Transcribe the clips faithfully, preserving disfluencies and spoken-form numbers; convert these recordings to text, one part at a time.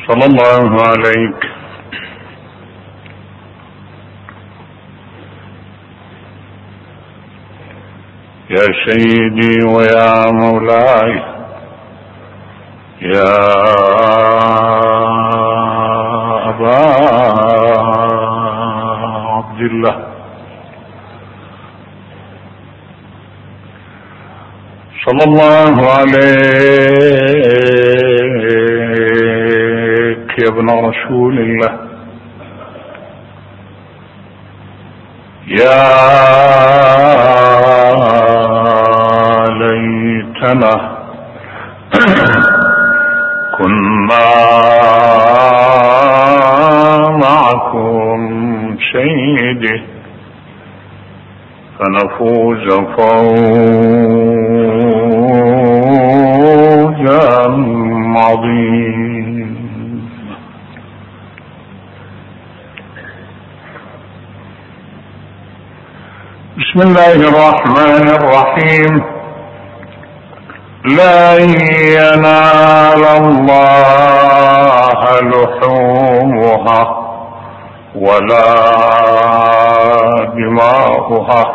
صلى الله عليك يا سيدي ويا مولاي يا أبا عبد الله، صلى الله عليك يا ابن رسول الله، يا ليتنا كنا معكم سيدي فنفوز فوزا عظيما. بسم الله الرحمن الرحيم. لا ينال الله لحومها ولا دماؤها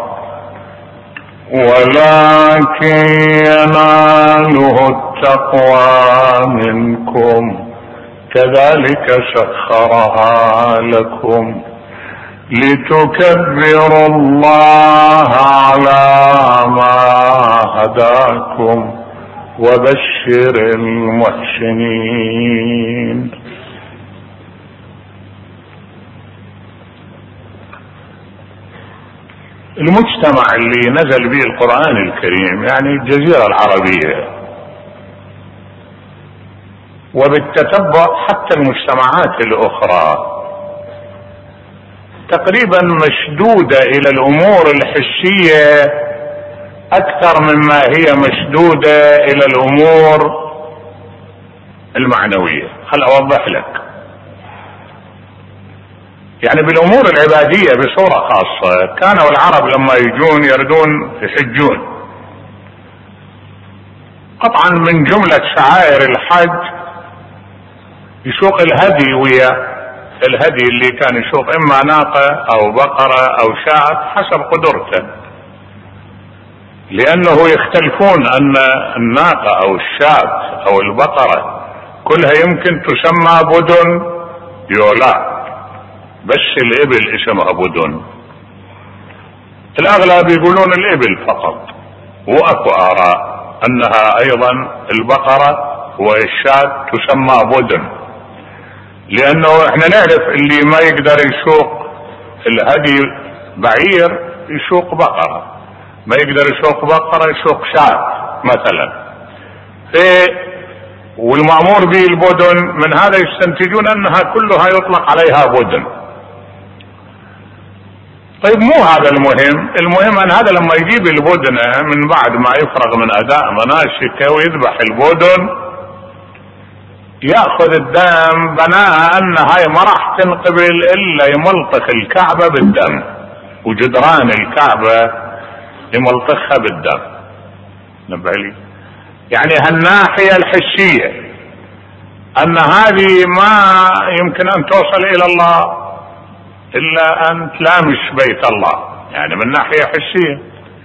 ولكن يناله التقوى منكم كذلك سخرها لكم لتكبروا الله على ما هداكم وبشر المحسنين. المجتمع اللي نزل به القرآن الكريم يعني الجزيرة العربية، وبالتتبع حتى المجتمعات الأخرى تقريبا مشدودة إلى الأمور الحسية أكثر مما هي مشدودة إلى الأمور المعنوية. خل أوضح لك، يعني بالأمور العبادية بصورة خاصة كانوا العرب لما يجون يردون يحجون، قطعا من جملة شعائر الحج يسوق الهدي ويا الهدي اللي كان يسوق إما ناقة أو بقرة أو شاة حسب قدرته، لأنه يختلفون أن الناقة أو الشاة أو البقرة كلها يمكن تسمى بدن يولا، بس الإبل اسمها بدن. الأغلب يقولون الإبل فقط، وأكو آراء أنها أيضا البقرة والشاة تسمى بدن، لأنه احنا نعرف اللي ما يقدر يسوق الهدي بعير يسوق بقرة، ما يقدر يسوق بقرة يسوق شاة مثلا. والمأمور به البدن من هذا يستنتجون أنها كلها يطلق عليها بدن. طيب مو هذا المهم، المهم أن هذا لما يجيب البدنة من بعد ما يفرغ من أداء مناسكه ويذبح البدن يأخذ الدم بناء أن هاي ما راح تنقبل إلا يملطخ الكعبة بالدم وجدران الكعبة يملطخها بالدم. نبه لي يعني هالناحية الحسية أن هذه ما يمكن أن توصل إلى الله إلا أن تلامس بيت الله، يعني من ناحية حسية.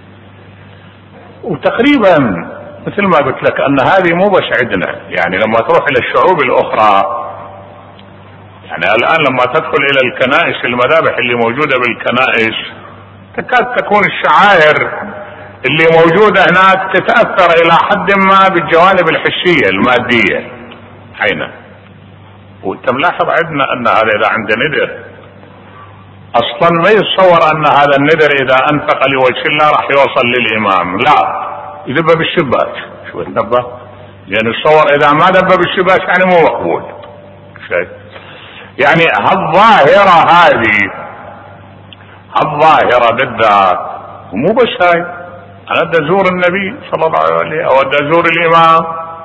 وتقريبا مثل ما قلت لك أن هذه مو بس عندنا، يعني لما تروح إلى الشعوب الأخرى، يعني الآن لما تدخل إلى الكنائس المذابح اللي موجودة بالكنائس تكاد تكون الشعائر اللي موجودة هناك تتأثر إلى حد ما بالجوانب الحسية المادية حينا. وانت ملاحظ عندنا أن هذا إذا عنده ندر أصلا ما يتصور أن هذا الندر إذا أنفق لوجه الله راح يوصل للإمام، لا يدب بالشباك. شو النبه؟ يعني الصور إذا ما دب بالشباك يعني مو مقبول شيء. يعني هالظاهرة هذه هالظاهرة بالذات، ومو بس هاي، أنا بدي أزور النبي صلى الله عليه وسلم أو بدي أزور الإمام،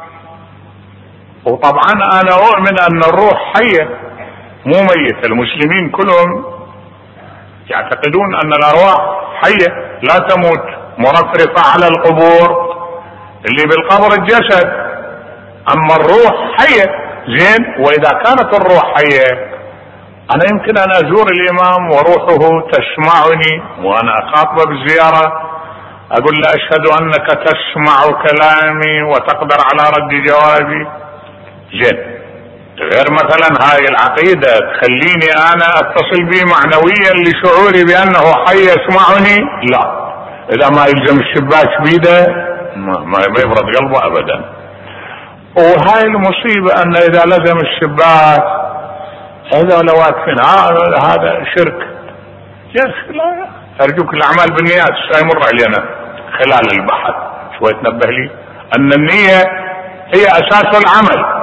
وطبعا أنا أؤمن أن الروح حية مو ميتة. المسلمين كلهم يعتقدون أن الأرواح حية لا تموت مرفرفة على القبور، اللي بالقبر الجسد، أما الروح حية زين. واذا كانت الروح حية انا يمكن ان ازور الامام وروحه تسمعني وانا اخاطبه بالزيارة، اقول له اشهد انك تسمع كلامي وتقدر على رد جوابي. زين. غير مثلا هاي العقيدة تخليني انا اتصل به معنويا لشعوري بانه حي يسمعني، لا. اذا ما يلزم الشباك بيده ما يبرد قلبه ابدا. وهاي المصيبة ان اذا لزم الشباك هذا لو واقفين هذا شرك. يا اخي لا، ارجوك الاعمال بالنيات سيمر علينا خلال البحث شوي تنبه لي ان النية هي اساس العمل.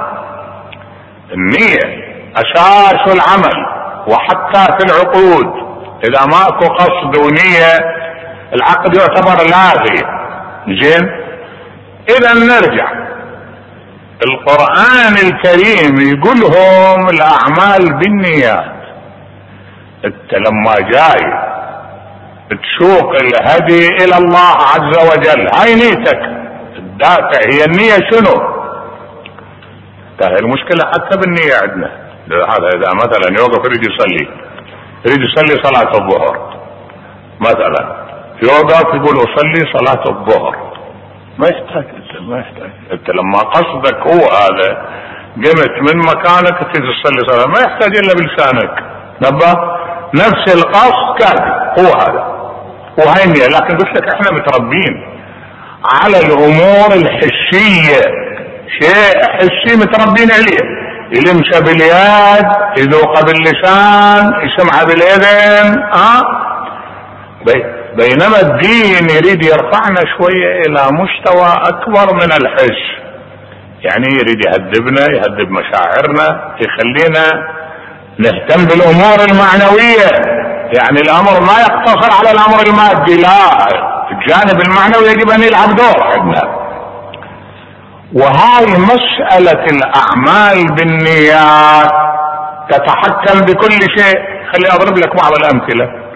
النية اساس العمل، وحتى في العقود اذا ماكو قصد ونية العقد يعتبر لاغي. زين. اذا نرجع، القرآن الكريم يقولهم الاعمال بالنيات. انت لما جاي تسوق الهدي الى الله عز وجل هاي نيتك، الدافع هي النية شنو؟ هاي المشكلة حتى بالنية عندنا. هذا اذا مثلا يوقف يريد يصلي يريد يصلي صلاة الظهر مثلا، يوقف يقول اصلي صلاة الظهر، ما يحتاج ما يحتاج انت لما قصدك هو هذا قمت من مكانك تريد تصلي صلاة ما يحتاج الا بلسانك. نبه نفس القصد كافي هو هذا وهي النية. لكن قلت لك احنا متربين على الامور الحسية، شيء حسي متربين عليه، يلمسه باليد، يذوقه باللسان، يسمعه بالاذن. ها أه؟ بينما الدين يريد يرفعنا شوية الى مستوى اكبر من الحس، يعني يريد يهذبنا يهذب مشاعرنا، يخلينا نهتم بالامور المعنوية. يعني الامر ما يقتصر على الامر المادي، لا، الجانب المعنوي يجب ان يلعب دور عندنا. وهاي مسألة الاعمال بالنيات تتحكم بكل شيء. خلي اضرب لك بعض الامثلة.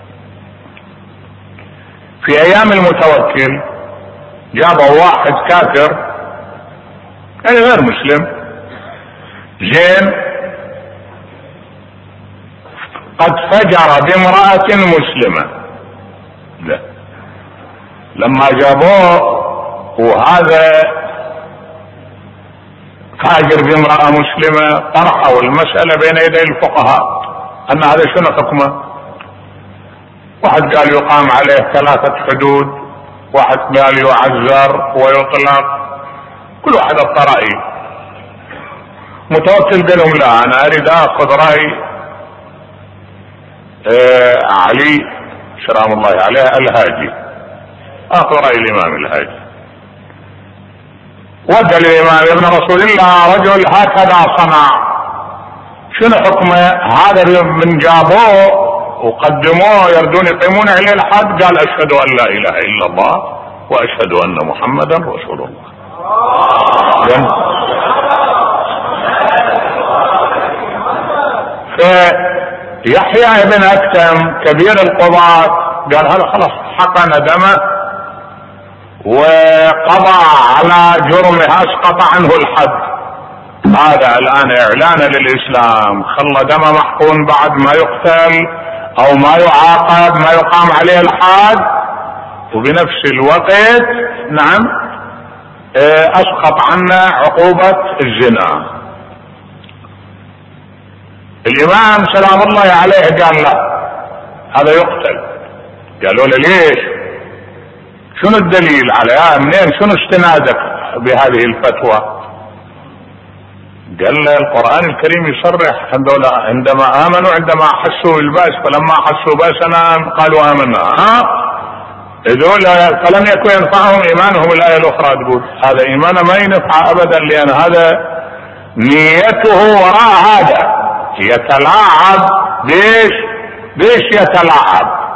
في ايام المتوكل جابوا واحد كافر يعني غير مسلم، زين، قد فجر بامرأة مسلمة. لا. لما جابوه وهذا فاجر بامرأة مسلمة طرحوا المسألة بين يدي الفقهاء ان هذا شنو حكمه. واحد قال يقام عليه ثلاثة حدود، واحد قال يعذر ويطلق، كل واحد الرأي. متوكل قال لهم لا، انا اريد اخذ رأي آه علي سلام الله عليه الهادي، اخذ رأي الامام الهادي. ودى الامام ابن رسول الله رجل هكذا صنع، شنو حكمه؟ هذا من جابوه وقدموه يردون يقيمون عليه الحد، قال اشهد ان لا اله الا الله واشهد ان محمدا رسول الله. فيحيى بن اكتم كبير القضاة قال هذا خلاص حقن دمه وقضى على جرمه، اسقط عنه الحد. هذا الان اعلانا للاسلام، خلى دمه محقون بعد ما يقتل او ما يعاقب ما يقام عليه الحد، وبنفس الوقت نعم اسقط عنا عقوبة الزنا. الامام سلام الله عليه قال لا، هذا يقتل. قالوا له ليش؟ شنو الدليل على منين؟ شنو استنادك بهذه الفتوى؟ قال له القرآن الكريم يصرح عندما آمنوا عندما حسوا البأس، فلما حسوا بأسنا قالوا آمنا. ها إذول فلم يكن ينفعهم إيمانهم. الآية الأخرى تقول هذا إيمانه ما ينفع أبدا، لأن هذا نيته وراء هذا يتلاعب. بيش بيش يتلاعب؟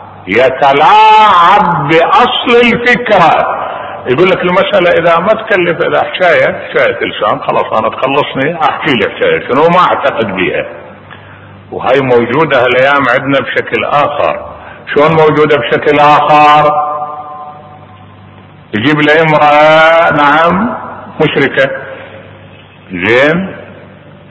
يتلاعب بأصل الفكرة. يقول لك المسألة إذا ما تكلف، إذا حكاية حكاية لسان خلاص أنا تخلصني أحكي لك حكاية شنو ما أعتقد بيها. وهي موجودة هالأيام عندنا بشكل آخر. شلون موجودة بشكل آخر؟ يجيب له امرأة نعم مشركة، زين،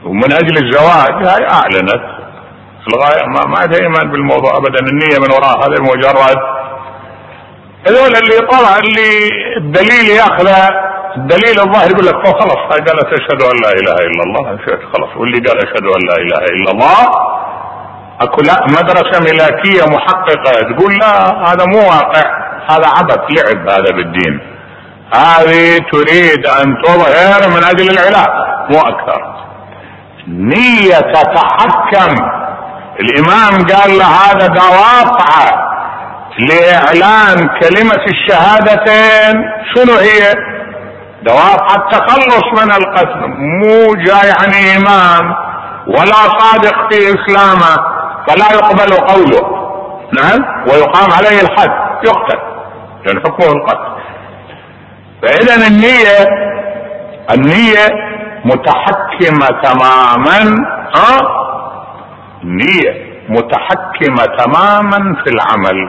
ومن اجل الزواج هاي اعلنت الغاية، ما ما عندها ايمان بالموضوع ابدا، النية من وراء هذا المجرد. هذول اللي طلع اللي الدليل ياخذه، الدليل الظاهر يقول لك خلاص هاي قالت اشهد ان لا اله الا الله خلاص، واللي قال اشهد ان لا اله الا الله اكو لا مدرسة ملاكية محققة تقول لا هذا مو واقع، هذا عبث لعب هذا بالدين، هذه تريد ان تظهر من اجل العلاقة مو اكثر. نية تتحكم. الامام قال له هذا دواقع لاعلان كلمة الشهادتين، شنو هي؟ دواقع التخلص من القتل، مو جاي عن امام ولا صادق في اسلامه فلا يقبل قوله، نعم، ويقام عليه الحد يقتل لان حكمه القتل. فاذا النية النية متحكمة تماما، ها النية متحكمة تماما في العمل.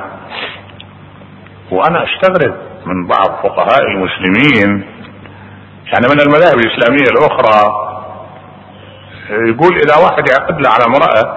وانا استغرب من بعض فقهاء المسلمين، يعني من المذاهب الاسلامية الاخرى، يقول اذا واحد يعقد له على امرأة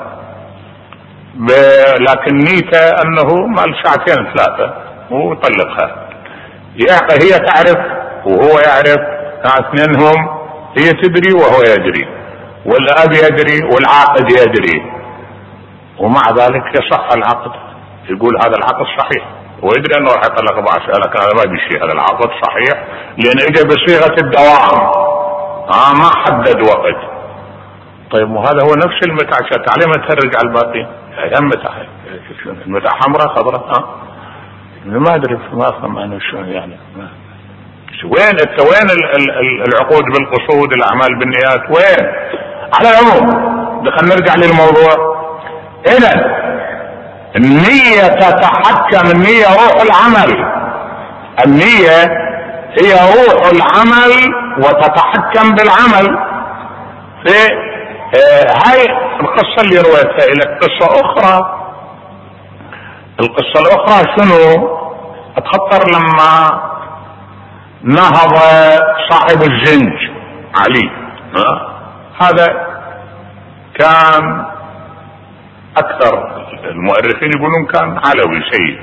لكن نيته انه مال ساعتين ثلاثة ويطلقها، هي تعرف وهو يعرف، اثنينهم هي تدري وهو يدري والاب يدري والعاقد يدري، ومع ذلك يصح العقد. يقول هذا العقد صحيح ويدري انه راح يطلق بعد، لكن هذا ما بيشي، هذا العقد صحيح لان اجى بصيغة الدوام، اه ما حدد وقت. طيب وهذا هو نفس المتع، عليه ما تهرج على الباقي، اهم متع، المتع حمراء خضراء، اه ما ادري ما افهم انا شو يعني. وين انت وين العقود بالقصود، الاعمال بالنيات وين؟ على العموم خلينا نرجع للموضوع. اذا النية تتحكم، النية روح العمل، النية هي روح العمل وتتحكم بالعمل. في آه هاي القصة اللي رويتها لك. قصة اخرى، القصة الاخرى شنو؟ اتخطر لما نهض صاحب الزنج علي، هذا كان اكثر المؤرخين يقولون كان علوي سيد.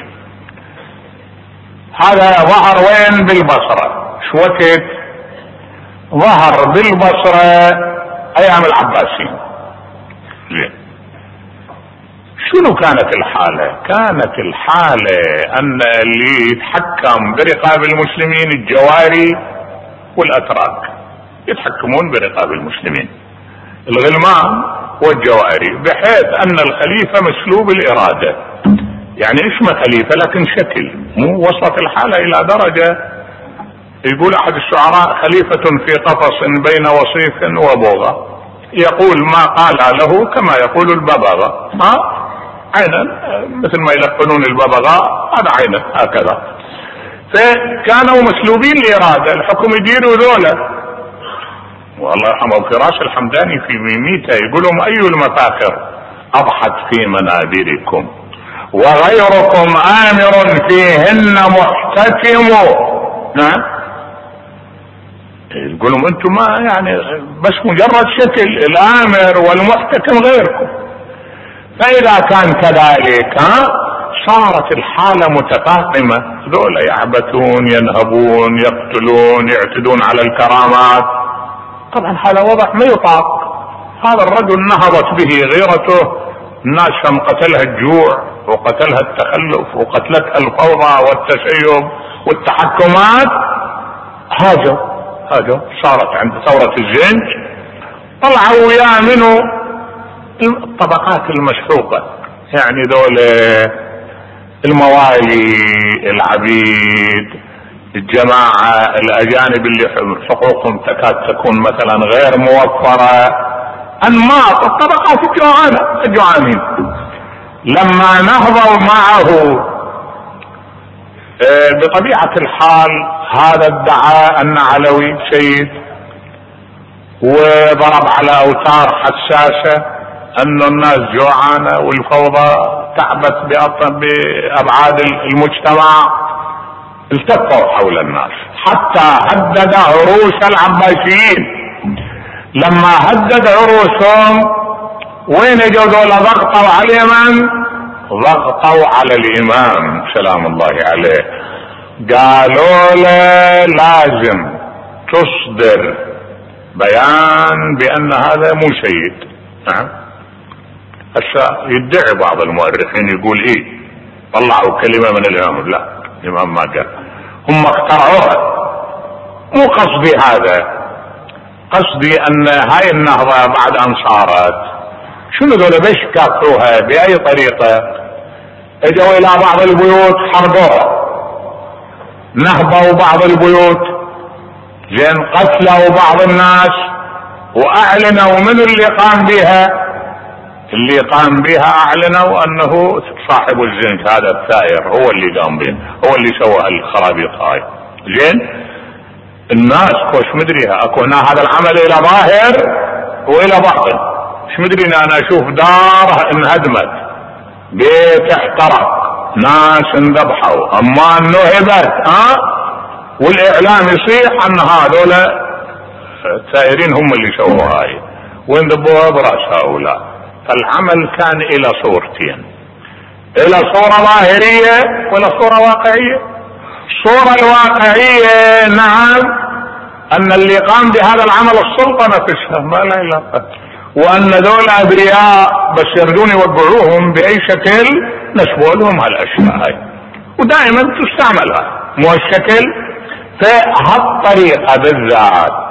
هذا ظهر وين؟ بالبصرة. شو وقت ظهر بالبصرة؟ ايام العباسيين. شنو كانت الحالة؟ كانت الحالة ان اللي يتحكم برقاب المسلمين الجواري والاتراك، يتحكمون برقاب المسلمين الغلمان والجواري، بحيث ان الخليفة مسلوب الارادة. يعني اسمه خليفة لكن شكل، مو وصلت الحالة الى درجة يقول احد الشعراء خليفة في قفص بين وصيف وبوغة، يقول ما قال له كما يقول الببغاء، ها عينا مثل ما يلقنون الببغاء هذا عينا هكذا. فكانوا مسلوبين الارادة، الحكم يديروا ذولا. والله يرحمه فراس الحمداني في ميميته يقولهم اي المفاخر اضحت في منابركم وغيركم امر فيهن محتكم. نعم يقولون انتم ما يعني بس مجرد شكل، الامر والمحتكم غيركم. فاذا كان كذلك ها صارت الحالة متفاقمة، ذولا يعبثون ينهبون يقتلون يعتدون على الكرامات. طبعا هذا وضع ما يطاق. هذا الرجل نهضت به غيرته، الناس هم قتلها الجوع وقتلها التخلف وقتلتها الفوضى والتشيب والتحكمات. هاجوا هاجوا صارت عند ثورة الزنج طلعوا وياه منه الطبقات المسحوقة، يعني ذول الموالي العبيد الجماعة الاجانب اللي حقوقهم تكاد تكون مثلا غير موفرة، انماط الطبقات الجوعانة الجوعانين. لما نهضوا معه بطبيعة الحال هذا ادعى ان علوي سيد وضرب على اوتار حساسة ان الناس جوعانة والفوضى تعبث بابعاد المجتمع. التفوا حول الناس حتى هدد عروش العباسيين لما هدد عروسهم وين اجوا ذولا؟ ضغطوا على اليمن، ضغطوا على الامام سلام الله عليه، قالوا له لازم تصدر بيان بان هذا مو سيد. نعم. هسه يدعي بعض المؤرخين يقول ايه طلعوا كلمة من الامام، لا الامام ما قال، هم اخترعوها. مو قصدي هذا، قصدي ان هاي النهضة بعد ان صارت شنو ذولا بيش كافروها باي طريقة؟ اجوا الى بعض البيوت حرقوها، نهبوا بعض البيوت، زين قتلوا بعض الناس، واعلنوا من اللي قام بها. اللي قام بها اعلنوا انه صاحب الزنج هذا الثائر هو اللي قام به، هو اللي سوى الخرابيط هاي. زين الناس كوش مدريها اكو هنا هذا العمل الى ظاهر والى باطن. مش مدري انا اشوف دار انهدمت، بيت احترق، ناس انذبحوا، اما نهبت، ها والاعلام يصيح ان هذول الثائرين هم اللي سووا هاي وينذبوها براس هؤلاء. فالعمل كان الى صورتين، الى صورة ظاهرية والى صورة واقعية. الصورة الواقعية نعم ان اللي قام بهذا العمل السلطة نفسها ما لا علاقة، وان دول ابرياء بس يردون يوقعوهم باي شكل نسبوا لهم هالاشياء هاي، ودائما تستعمل مو الشكل. فهالطريقة بالذات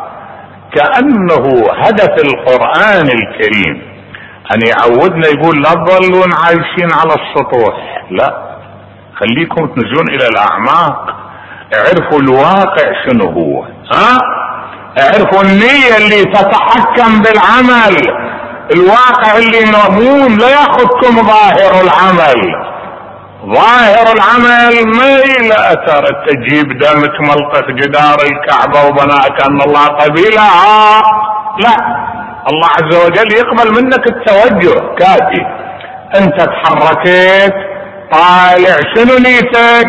كأنه هدف القرآن الكريم ان يعودنا، يقول لا تظلون عايشين على السطوح، لا خليكم تنزلون الى الاعماق، اعرفوا الواقع شنو هو، ها اعرفوا النية اللي تتحكم بالعمل، الواقع اللي مضمون، لا ياخذكم ظاهر العمل. ظاهر العمل ما الى اثر تجيب دم تملقف جدار الكعبة وبناء كأن الله قبيلها، لا، الله عز وجل يقبل منك التوجه كافي. انت تحركت طالع، شنو نيتك؟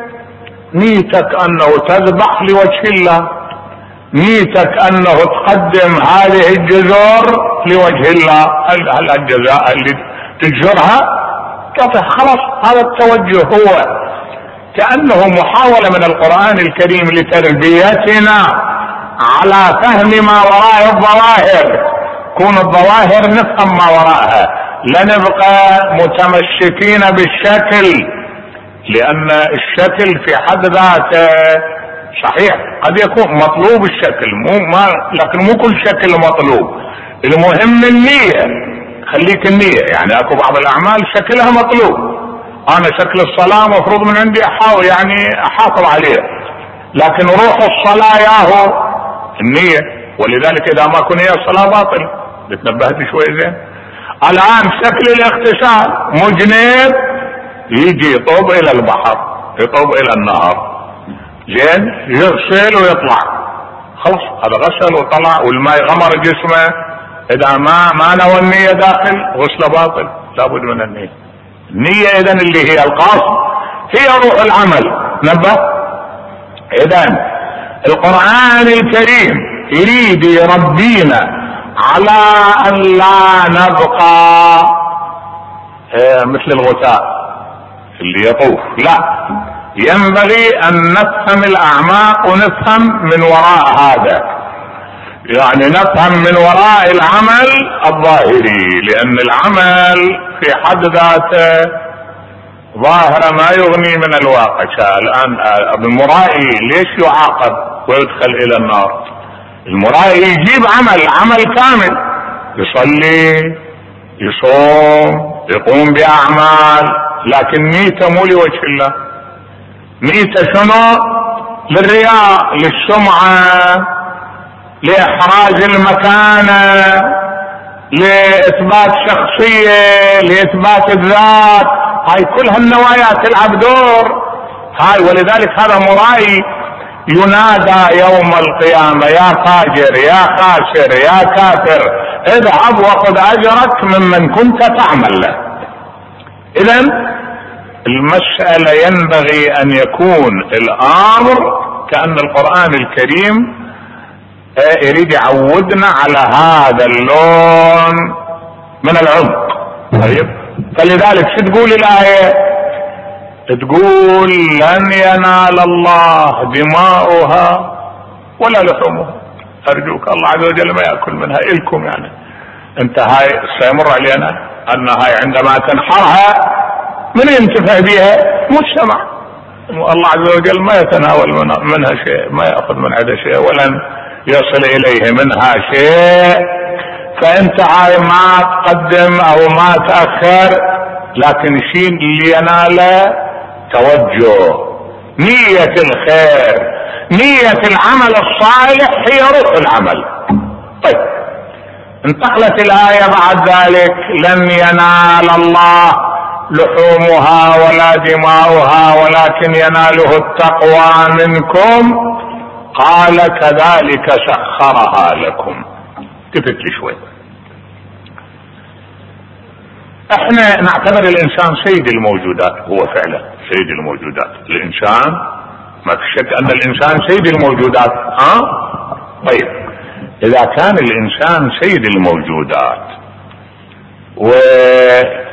نيتك انه تذبح لوجه الله، نيتك انه تقدم هذه الجزر لوجه الله، هل الجزاء اللي تجرها قطع، خلاص هذا التوجه هو. كأنه محاولة من القرآن الكريم لتربيتنا على فهم ما وراء الظواهر، كون الظواهر نفهم ما وراءها، لا نبقى متمسكين بالشكل، لأن الشكل في حد ذاته صحيح قد يكون مطلوب الشكل، مو ما لكن مو كل شكل مطلوب. المهم النية، خليك النية. يعني اكو بعض الاعمال شكلها مطلوب، انا شكل الصلاة مفروض من عندي احاول يعني احافظ عليه، لكن روح الصلاة ياهو النية، ولذلك اذا ما كن هي الصلاة باطل. بتنبهت شوي زين. الان شكل الاغتسال مجنب، يجي يطوب الى البحر، يطوب الى النهر، زين يغسل ويطلع، خلاص هذا غسل وطلع والماء غمر جسمه، اذا ما ما نوى النية داخل غسل باطل، لابد من النية. النية اذا اللي هي القصد هي روح العمل. نبه اذا القرآن الكريم يريد يربينا على ان لا نبقى مثل الغثاء اللي يطوف، لا، ينبغي ان نفهم الاعماق ونفهم من وراء هذا، يعني نفهم من وراء العمل الظاهري، لان العمل في حد ذاته ظاهر ما يغني من الواقع. الان المرائي ليش يعاقب ويدخل الى النار؟ المرائي يجيب عمل عمل كامل، يصلي يصوم يقوم باعمال، لكن نيته مو لوجه الله، نيته شنو؟ للرياء، للسمعة، لإحراز المكانة، لإثبات شخصية، لإثبات الذات، هاي كلها النوايا تلعب دور هاي. ولذلك هذا مرائي ينادى يوم القيامة يا فاجر يا خاسر يا كافر اذهب وخذ أجرك ممن كنت تعمل له. إذن المسألة ينبغي أن يكون الأمر كأن القرآن الكريم يريد يعودنا على هذا اللون من العمق. طيب فلذلك شو تقول الآية؟ تقول لن ينال الله دماؤها ولا لحومها. ارجوك الله عز وجل ما يأكل منها إلكم، يعني انت هاي سيمر علينا ان هاي عندما تنحرها من ينتفع بها؟ مجتمع. الله عز وجل ما يتناول منها شيء، ما يأخذ من هذا شيء ولن يصل اليه منها شيء. فانت هاي ما تقدم او ما تأخر، لكن شيء اللي يناله توجه، نية الخير، نية العمل الصالح هي روح العمل. طيب انتقلت الآية بعد ذلك لن ينال الله لحومها ولا دماؤها ولكن يناله التقوى منكم، قال كذلك سخرها لكم. التفت لي شوي. احنا نعتبر الانسان سيد الموجودات، هو فعلا سيد الموجودات. الانسان ما في شك ان الانسان سيد الموجودات. ها طيب اذا كان الانسان سيد الموجودات ويعتز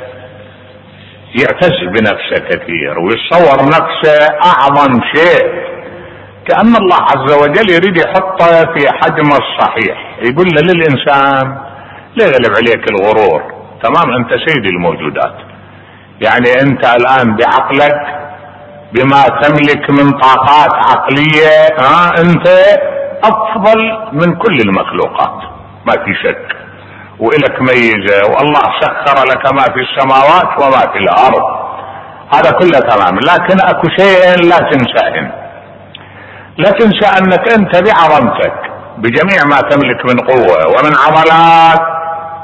بنفسه كثير ويتصور نفسه اعظم شيء، كأن الله عز وجل يريد يحطه في حجمه الصحيح. يقول له للانسان لا يغلب عليك الغرور، تمام انت سيد الموجودات، يعني انت الان بعقلك بما تملك من طاقات عقلية ها انت افضل من كل المخلوقات ما في شك، والك ميزة، والله سخر لك ما في السماوات وما في الارض، هذا كله تمام. لكن اكو شيء لا تنساهن، لا تنسى انك انت بعظمتك بجميع ما تملك من قوة ومن عضلات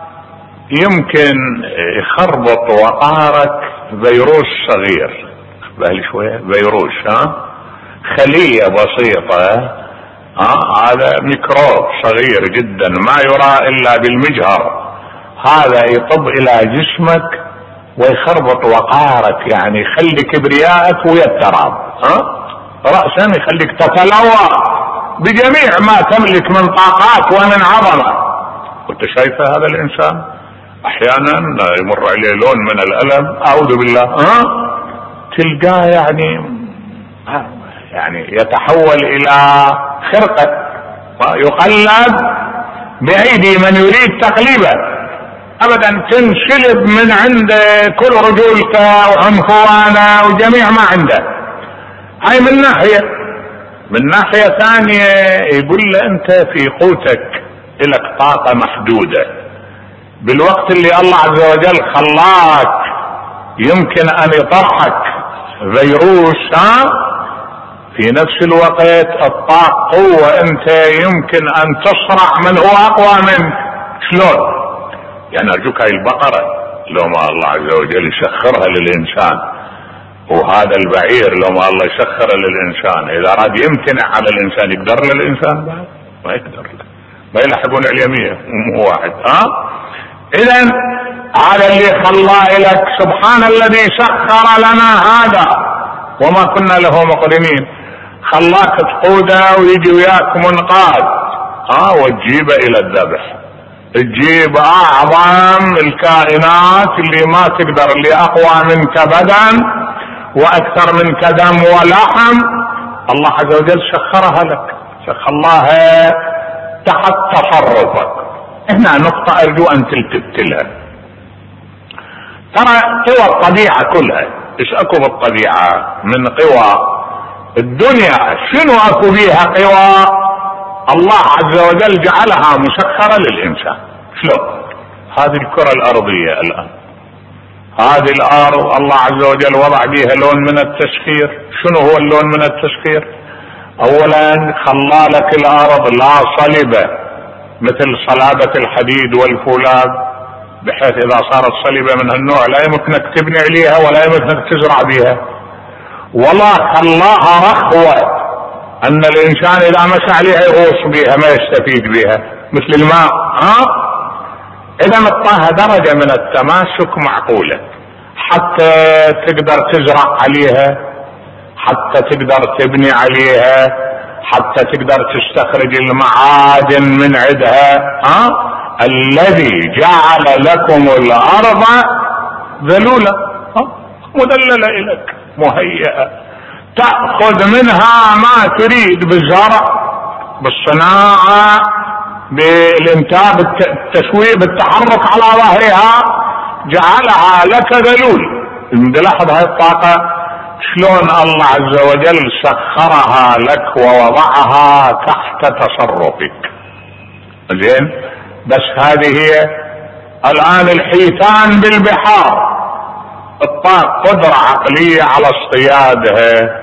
يمكن يخربط وقارك فيروس صغير، بالي شوية فيروس، ها خلية بسيطة، ها هذا ميكروب صغير جدا ما يرى الا بالمجهر، هذا يطب الى جسمك ويخربط وقارك، يعني يخلي كبريائك ويا التراب، ها رأسا يخليك تتلوى بجميع ما تملك من طاقات ومن عظمة. وانت شايفه هذا الانسان احيانا يمر عليه لون من الالم اعوذ بالله، ها تلقاه يعني يعني يتحول الى خرقة ويقلب بايدي من يريد تقليبه، ابدا تنسلب من عنده كل رجولته وعنفوانه وجميع ما عنده. هاي من ناحية. من ناحية ثانية يقول له انت في قوتك لك طاقة محدودة، بالوقت اللي الله عز وجل خلاك يمكن ان يطرحك فيروس، ها في نفس الوقت الطاقة قوة انت يمكن ان تصرع من هو اقوى منك. شلون؟ يعني ارجوك هاي البقرة لو ما الله عز وجل يسخرها للانسان، وهذا البعير لو ما الله يسخر للانسان، اذا اراد يمتنع على الانسان يقدر للانسان بعد؟ ما يقدر له، ما يلحقون اليمية مو واحد. ها اذا هذا اللي خلاه لك، سبحان الذي سخر لنا هذا وما كنا له مقرنين، خلاك تقوده ويجي وياك منقاد، ها وتجيبه الى الذبح، تجيب اعظم الكائنات اللي ما تقدر، اللي اقوى منك بدن واكثر منك دم ولحم، الله عز وجل سخرها لك، سخرها تحت تصرفك. هنا نقطة ارجو ان تلتفت لها. ترى قوى الطبيعة كلها، ايش اكو بالطبيعة من قوى الدنيا؟ شنو اكو بيها قوى؟ الله عز وجل جعلها مسخرة للانسان. شلون؟ هذه الكرة الارضية الان، هذه الارض الله عز وجل وضع بيها لون من التسخير. شنو هو اللون من التسخير؟ اولا خلالك الارض لا صلبة مثل صلابة الحديد والفولاذ، بحيث اذا صارت صلبة من هالنوع لا يمكنك تبني عليها ولا يمكنك تزرع بها، ولا خلاها رخوة ان الانسان اذا مشى عليها يغوص بها ما يستفيد بها مثل الماء. ها اذا مطاها درجة من التماسك معقولة حتى تقدر تزرع عليها، حتى تقدر تبني عليها، حتى تقدر تستخرج المعادن من عندها. ها الذي جعل لكم الارض ذلولة مذللة اليك مهيئة، تأخذ منها ما تريد بالزرع بالصناعة بالانتاج بالتسويق بالتحرك على ظهرها، جعلها لك ذلول. نلاحظ هاي الطاقة شلون الله عز وجل سخرها لك ووضعها تحت تصرفك. زين، بس هذه هي الآن الحيتان بالبحار، الطاقة قدرة عقلية على اصطيادها.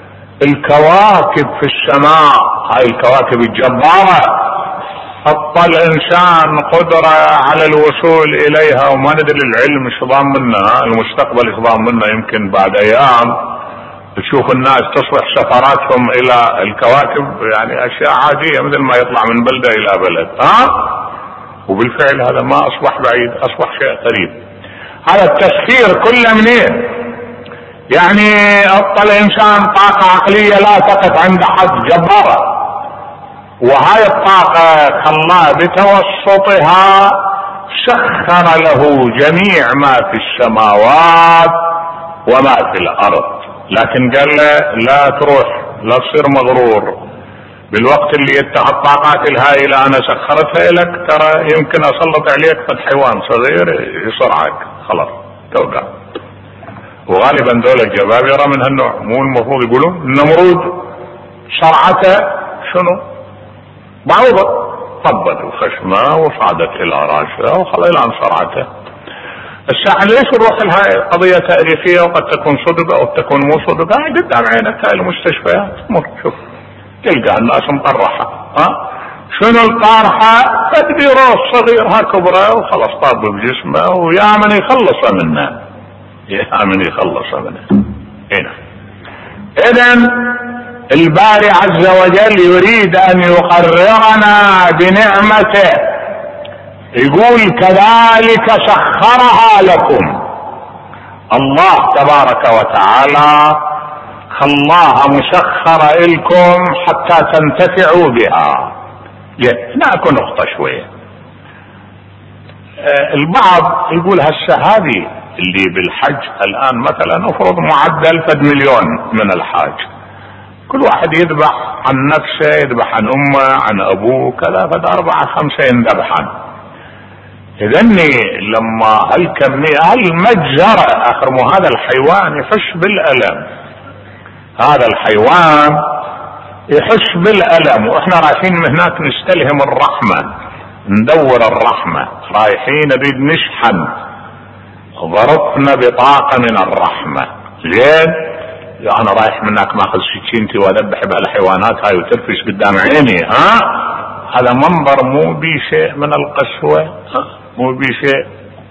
الكواكب في السماء، هاي الكواكب الجبارة، حط الانسان قدرة على الوصول اليها، وما ندري العلم ايش ضامننا، المستقبل ايش ضامننا. يمكن بعد ايام تشوف الناس تصبح سفراتهم الى الكواكب يعني اشياء عادية، مثل ما يطلع من بلدة الى بلد. ها وبالفعل هذا ما اصبح بعيد، اصبح شيء قريب. هذا التسخير كله منين؟ يعني اعطى الانسان طاقة عقلية لا تقف عند حد، جبارة. وهاي الطاقة خلاه بتوسطها سخر له جميع ما في السماوات وما في الارض. لكن قال له لا تروح، لا تصير مغرور بالوقت اللي يتخذ الطاقات الهائلة انا سخرتها لك، ترى يمكن اسلط عليك فد حيوان صغير يصرعك خلاص توقع. وغالبا دول الجبابرة من هالنوع، مو المفروض يقولون النمرود صرعته شنو؟ بعوضة، طبت الخشمة وصعدت الى راسها وخلى الان صرعته. الساعة ليش نروح لهاي قضية تاريخية وقد تكون صدق او تكون مو صدق؟ هاي قدام عينك هاي المستشفيات، مر شوف تلقى الناس مطرحة. ها شنو الطارحة؟ قد راس صغير ها كبره وخلص طاب بجسمه، ويا من يخلص منه، يا من يخلص منه. هنا اذن الباري عز وجل يريد ان يقررنا بنعمته، يقول كذلك سخرها لكم. الله تبارك وتعالى خلاها مسخرة لكم حتى تنتفعوا بها. ناكو نقطة شوية. البعض يقول هسه هذه اللي بالحج الان مثلا افرض معدل فد مليون من الحاج، كل واحد يذبح عن نفسه، يذبح عن امه عن ابوه كذا، فد اربعة خمسة ينذبحان. اذني لما هالكمية هالمجزرة، اخر مو هذا الحيوان يحس بالالم، هذا الحيوان يحس بالالم، واحنا رايحين من هناك نستلهم الرحمة، ندور الرحمة، رايحين نريد نشحن، ظرفنا بطاقة من الرحمة. زين، يا انا رايح منك ماخذ سكينتي واذبح بهالحيوانات هاي وترفش قدام عيني، ها هذا منظر مو بي شيء من القسوة، مو بي شيء.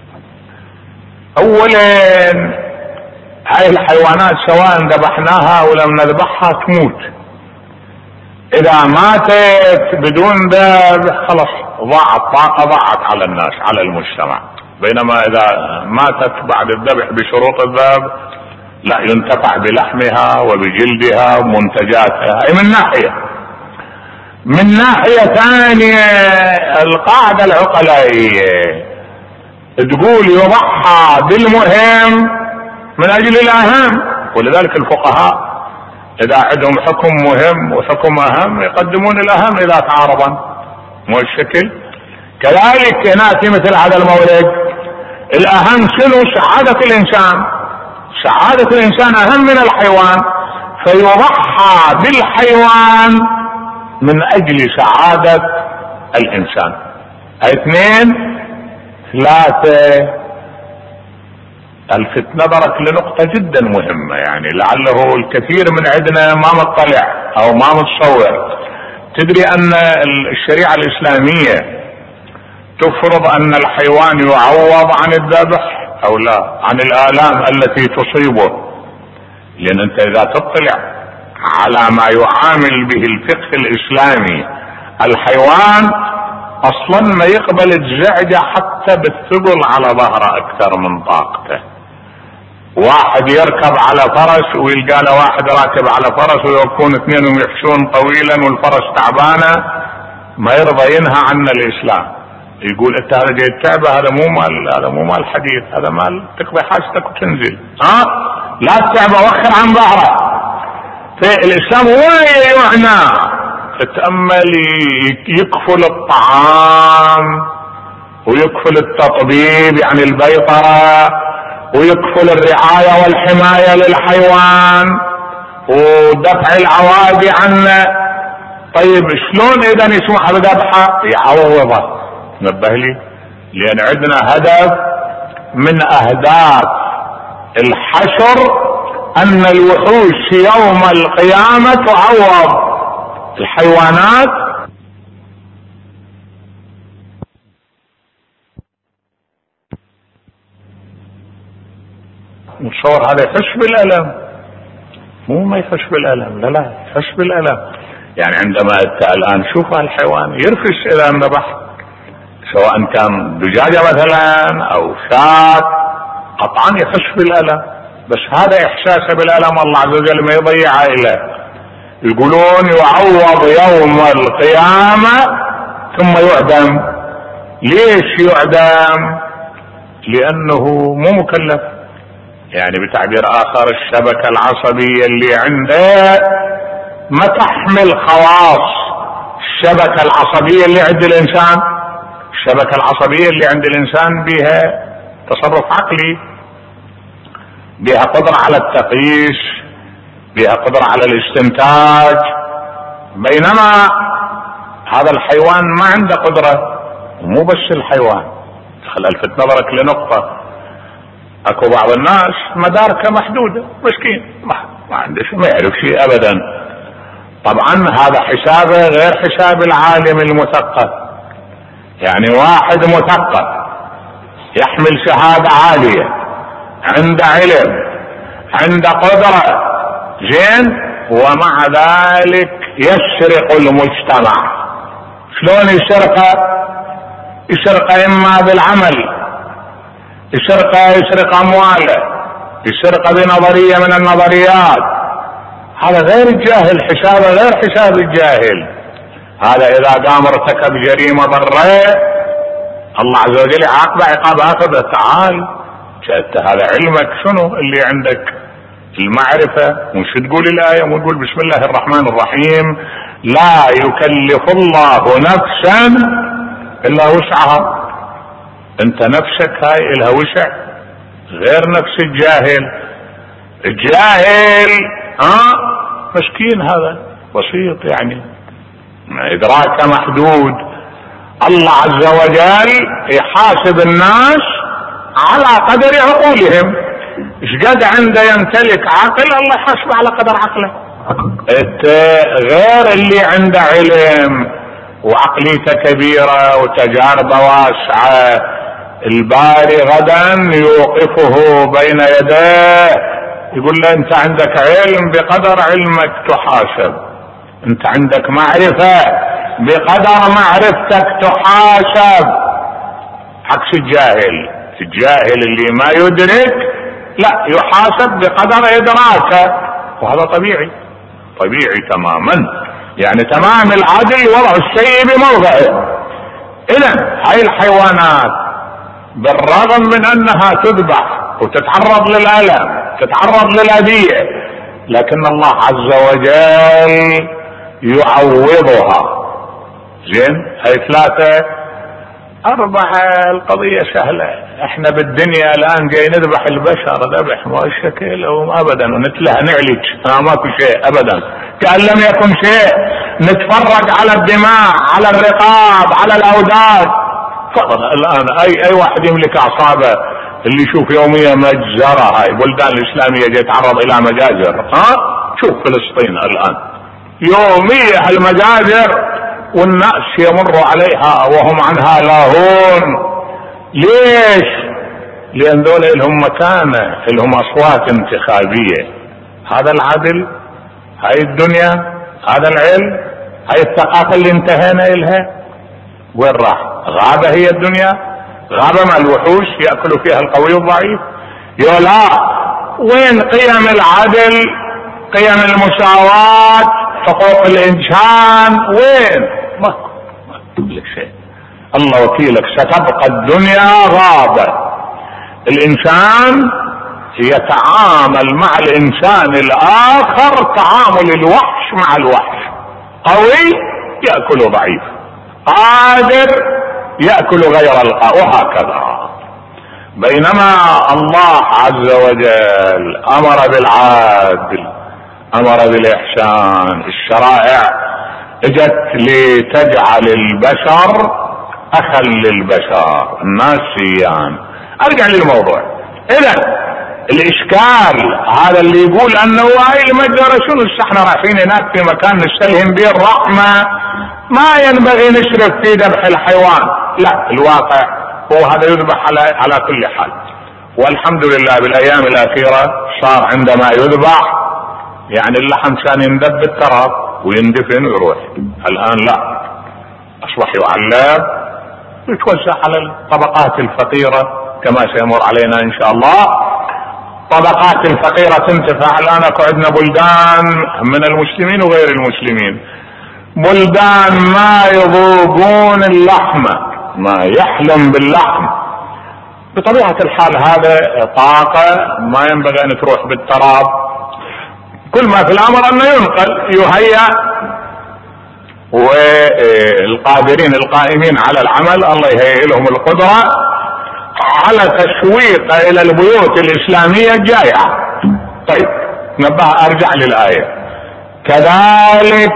اولا هاي الحيوانات سواء ذبحناها ولم نذبحها تموت، اذا ماتت بدون ذبح خلص ضاعت طاقة، ضاعت على الناس على المجتمع. بينما اذا ماتت بعد الذبح بشروط الذبح لا، ينتفع بلحمها وبجلدها ومنتجاتها. هي من ناحية. من ناحية ثانية القاعدة العقلائية تقول يضحى بالمهم من اجل الاهم، ولذلك الفقهاء اذا عندهم حكم مهم وحكم اهم يقدمون الاهم اذا تعارضا، مو الشكل. كذلك هنا في مثل هذا المورد الاهم شنو؟ سعادة الانسان، سعادة الانسان اهم من الحيوان، فيضحى بالحيوان من اجل سعادة الانسان. اثنين ثلاثة، الفت نظرك لنقطة جدا مهمة، يعني لعله الكثير من عندنا ما مطلع او ما متصور. تدري ان الشريعة الاسلامية تفرض ان الحيوان يعوض عن الذبح او لا، عن الالام التي تصيبه. لان انت اذا تطلع على ما يعامل به الفقه الاسلامي، الحيوان اصلا ما يقبل الزعجة حتى بالثقل على ظهره اكثر من طاقته. واحد يركب على فرس ويلقى له واحد راكب على فرس ويكون اثنينهم يحشون طويلا والفرس تعبانه، ما يرضى ينهى عنا الاسلام، يقول انت هذا جاي تعبه، هذا مو مال، هذا مو مال حديث، هذا مال تقضي حاجتك وتنزل، ها لا تتعبه، وخر عن ظهره. فالاسلام ولا يعنى تتأمل يكفل الطعام ويكفل التطبيب يعني البيطرة، ويكفل الرعاية والحماية للحيوان ودفع العوادي عنه. طيب شلون اذا يسمح بذبحه؟ يعوضه. نبه لي، لان عندنا هدف من اهداف الحشر ان الوحوش يوم القيامة تعوض الحيوانات. متصور هذا يحس بالألم؟ مو ما يحس بالألم، لا لا يحس بالألم. يعني عندما انت الان شوف الحيوان يرفس اذا انذبح، سواء كان دجاجة مثلا او شاة، قطعا يحس بالألم، بس هذا احساسه بالألم الله عز وجل ما يضيعه له. يقولون يعوض يوم القيامة ثم يعدم. ليش يعدم؟ لانه مو مكلف، يعني بتعبير اخر الشبكة العصبية اللي عنده ما تحمل خواص الشبكة العصبية اللي عند الانسان. الشبكة العصبية اللي عند الانسان بها تصرف عقلي، بها قدرة على التقييس، بها قدرة على الاستنتاج، بينما هذا الحيوان ما عنده قدرة. مو بس الحيوان، خل الفت نظرك لنقطة، اكو بعض الناس مداركه محدودة مسكين، ما, ما عنده شيء، ما يعرف شيء ابدا. طبعا هذا حسابه غير حساب العالم المثقف. يعني واحد مثقف يحمل شهادة عالية، عنده علم، عنده قدرة، زين، ومع ذلك يسرق المجتمع. شلون يسرقه؟ يسرقه اما بالعمل، يسرقه يسرق امواله، يسرقه بنظرية من النظريات. هذا غير الجاهل، حسابه غير حساب الجاهل. هذا اذا قام ارتكب جريمة ضرة الله عز وجل يعاقبه عقاب اخر. تعال شأت هذا علمك شنو اللي عندك؟ المعرفة. وش تقول الآية؟ ونقول بسم الله الرحمن الرحيم لا يكلف الله نفسا الا وسعها. انت نفسك هاي الها وسع غير نفس الجاهل. الجاهل ها مسكين، هذا بسيط، يعني ادراكه محدود. الله عز وجل يحاسب الناس على قدر عقولهم. ايش قد عنده يمتلك عقل الله يحاسب على قدر عقله. غير اللي عنده علم وعقليته كبيرة وتجاربه واسعة، الباري غدا يوقفه بين يديه يقول له انت عندك علم بقدر علمك تحاسب، انت عندك معرفة بقدر معرفتك تحاسب. عكس الجاهل، الجاهل اللي ما يدرك لا يحاسب بقدر ادراكه، وهذا طبيعي طبيعي تماما. يعني تمام العدل وضع الشيء بموضعه. اذا هاي الحيوانات بالرغم من انها تذبح وتتعرض للألم، تتعرض للأذية، لكن الله عز وجل يعوضها. زين، هاي ثلاثة. أربعة القضية سهلة. احنا بالدنيا الآن جاي نذبح البشر ذبح ما شكل أبدا، ونتلها نعلج آه ماكو شيء أبدا كأن لم يكن شيء. نتفرج على الدماء، على الرقاب، على الأوداد. فضل الآن أي أي واحد يملك أعصابه اللي يشوف يوميا مجزرة، هاي بلدان الإسلامية جاي يتعرض إلى مجازر. ها شوف فلسطين الآن يوميا المجازر والناس يمر عليها وهم عنها لاهون. ليش؟ لأن دول لهم مكانة، لهم أصوات انتخابية. هذا العدل، هاي الدنيا، هذا العلم، هاي الثقافة اللي انتهينا إلها وين راح؟ غابة هي الدنيا، غابة مع الوحوش يأكل فيها القوي والضعيف. يولا وين قيم العدل، قيم المساواة، حقوق الإنسان؟ وين؟ ما كل شيء. الله وكيلك ستبقى الدنيا غابة. الإنسان يتعامل مع الإنسان الآخر تعامل الوحش مع الوحش، قوي يأكل ضعيف، قادر يأكل غير القادر، وهكذا. بينما الله عز وجل أمر بالعدل، أمر بالإحسان. الشرائع اجت لتجعل البشر أخا للبشر، الناس سيان. أرجع للموضوع. إذن الإشكال هذا اللي يقول أنه هاي المجزرة شنو احنا رايحين هناك في مكان نستلهم به الرحمة، ما ينبغي نشرف في ذبح الحيوان. لا، الواقع هو هذا يذبح على على كل حال. والحمد لله بالايام الاخيره صار عندما يذبح يعني اللحم كان يندب بالتراب ويندفن ويروح، الان لا، اصبح يعلب ويتوزع على الطبقات الفقيره كما سيمر علينا ان شاء الله. طبقات الفقيره تنتفع. الان اكو عندنا بلدان من المسلمين وغير المسلمين، بلدان ما يذوقون اللحمه، ما يحلم باللحم. بطبيعة الحال هذا طاقة ما ينبغي ان تروح بالتراب. كل ما في الامر انه ينقل يهيأ، والقادرين القائمين على العمل الله يهيئ لهم القدرة على تسويق الى البيوت الاسلامية الجائعة. طيب نبه ارجع للآية. كذلك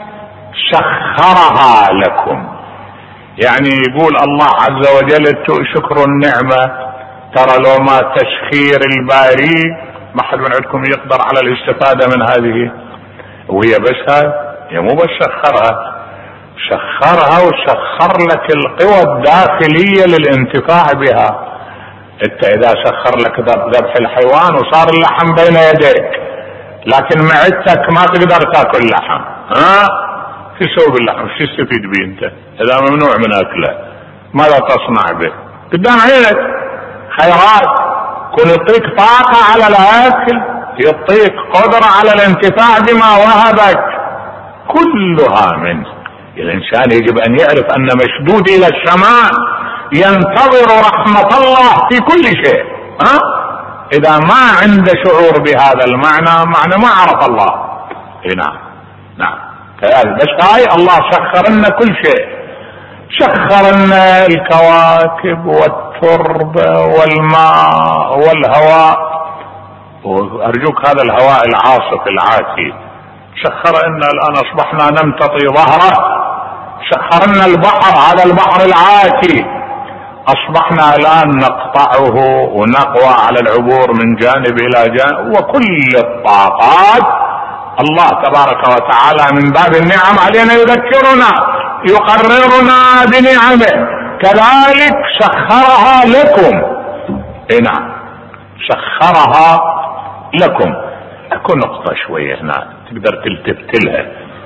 سخرها لكم، يعني يقول الله عز وجل شكر النعمة. ترى لو ما تسخير الباري ما حد من عندكم يقدر على الاستفادة من هذه، وهي بس هاي هي مو بس سخرها، سخرها وسخر لك القوى الداخلية للانتفاع بها. انت اذا سخر لك ذبح الحيوان وصار اللحم بين يديك، لكن معدتك ما تقدر تاكل لحم، ها شو تسوي باللحم؟ شو تستفيد به انت اذا ممنوع من اكله؟ ماذا تصنع به؟ قدام عينك خيرات، كن يعطيك طاقة على الاكل، يعطيك قدرة على الانتفاع بما وهبك، كلها منه. الانسان يجب ان يعرف ان مشدود الى السماء ينتظر رحمة الله في كل شيء. ها اذا ما عنده شعور بهذا المعنى معنى ما عرف الله. نعم نعم. بس هاي الله سخر لنا كل شيء، سخر لنا الكواكب والتربة والماء والهواء، وارجوك هذا الهواء العاصف العاتي سخر لنا. الان اصبحنا نمتطي ظهره. سخر لنا البحر، هذا البحر العاتي اصبحنا الان نقطعه ونقوى على العبور من جانب الى جانب. وكل الطاقات الله تبارك وتعالى من باب النعم علينا يذكرنا، يقررنا بنعمه. كذلك سخرها لكم. نعم سخرها لكم. اكو نقطة شوية هنا تقدر تلتفت لها.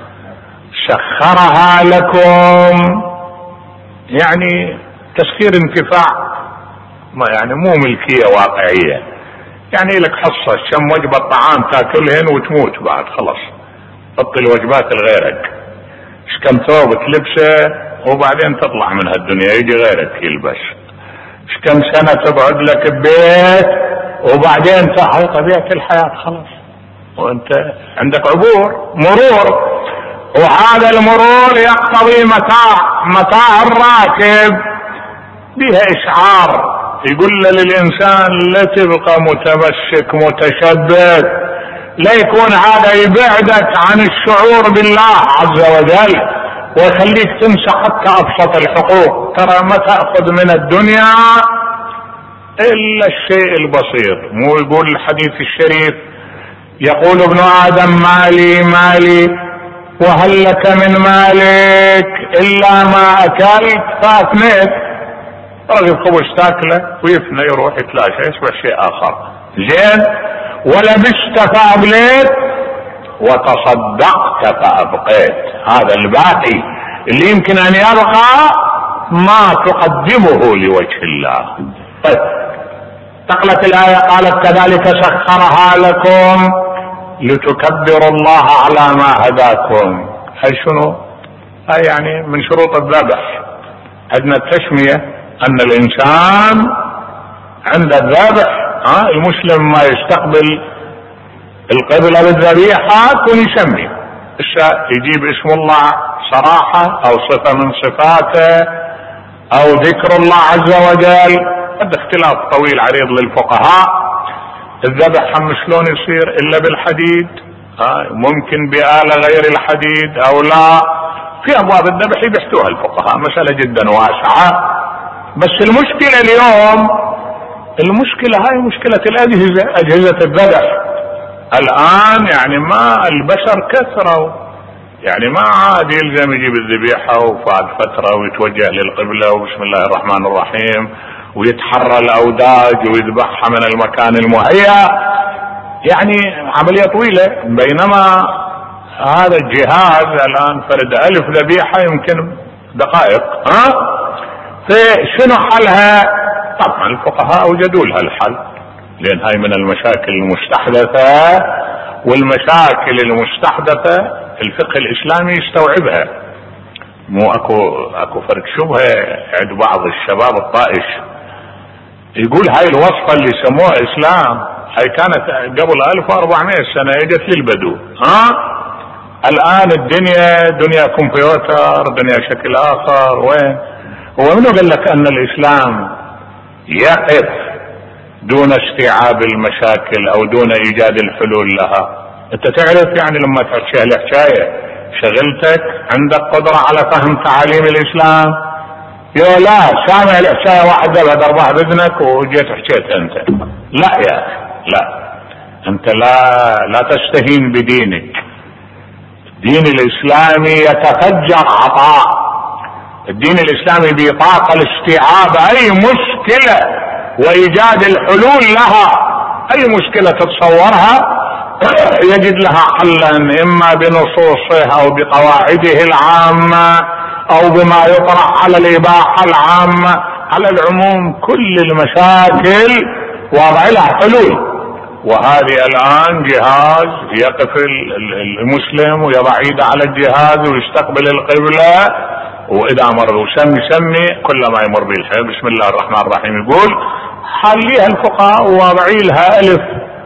سخرها لكم يعني تسخير انتفاع، ما يعني مو ملكية واقعية. يعني لك حصة كم وجبة طعام تاكلهن وتموت بعد خلاص، حط الوجبات لغيرك. ايش كم ثوب تلبسه وبعدين تطلع من هالدنيا يجي غيرك يلبس. ايش كم سنة تقعد لك ببيت وبعدين تحيط طبيعة الحياة خلاص، وانت عندك عبور مرور، وهذا المرور يقتضي متاع. متاع الراكب بها اشعار يقول للإنسان لا تبقى متمسك متشبث، لا يكون هذا يبعدك عن الشعور بالله عز وجل ويخليك تنسى حتى أبسط الحقوق. ترى ما تأخذ من الدنيا إلا الشيء البسيط. مو يقول الحديث الشريف يقول ابن آدم مالي مالي وهل لك من مالك إلا ما أكلت فأفنيت. رغب خبز تاكله ويفنى يروح يتلاشى يسوى شيء اخر. زين ولبست فابليت وتصدقت فابقيت. هذا الباقي اللي يمكن ان يبقى ما تقدمه لوجه الله. طيب انتقلت الآية قالت كذلك سخرها لكم لتكبروا الله على ما هداكم. هاي شنو؟ هاي يعني من شروط الذبح عندنا التسمية، أن الإنسان عند الذبح ها المسلم ما يستقبل القبلة بالذبيحة يكون يسمي الشاء، يجيب اسم الله صراحة أو صفة من صفاته أو ذكر الله عز وجل. هذا اختلاف طويل عريض للفقهاء. الذبح هم شلون يصير إلا بالحديد؟ ها ممكن بآلة غير الحديد أو لا؟ في أبواب الذبح يبحثوها الفقهاء، مسألة جدا واسعة. بس المشكلة اليوم، المشكلة هاي مشكلة الأجهزة، أجهزة الذبح الآن يعني ما البشر كثروا، يعني ما عاد يلزم يجيب الذبيحة وفات فترة ويتوجه للقبلة وبسم الله الرحمن الرحيم ويتحرى الأوداج ويذبحها من المكان المهيأ، يعني عملية طويلة. بينما هذا الجهاز الآن فرد ألف ذبيحة يمكن دقائق. ها فشنو حلها؟ طبعا الفقهاء وجدوا لها الحل، لأن هاي من المشاكل المستحدثة، والمشاكل المستحدثة الفقه الإسلامي يستوعبها. مو اكو اكو فرق شبهة عند بعض الشباب الطائش يقول هاي الوصفة اللي سموها إسلام هاي كانت قبل ألف وأربعمائة سنة اجت للبدو. ها الآن الدنيا دنيا كمبيوتر، دنيا شكل آخر. وين هو منو قال لك أن الإسلام يقف دون استيعاب المشاكل أو دون إيجاد الحلول لها؟ أنت تعرف يعني لما تحكي الحكاية شغلتك عندك قدرة على فهم تعاليم الإسلام؟ يا لا سامع الحكاية واحدة بعد أربع بإذنك وجيت حكيت أنت. لا يا أخي لا، أنت لا لا تستهين بدينك. الدين الإسلامي يتفجر عطاء، الدين الإسلامي بطاقة لاستيعاب أي مشكلة وإيجاد الحلول لها. أي مشكلة تتصورها يجد لها حلا، إما بنصوصه أو بقواعده العامة أو بما يطرح على الإباحة العامة. على العموم كل المشاكل وضع لها حلول. وهذه الآن جهاز يقف المسلم ويضع ايده على الجهاز ويستقبل القبلة، وإذا مر وسمي سمي كل ما يمر به الحي بسم الله الرحمن الرحيم يقول. حليها الفقهاء ووضعي لها ألف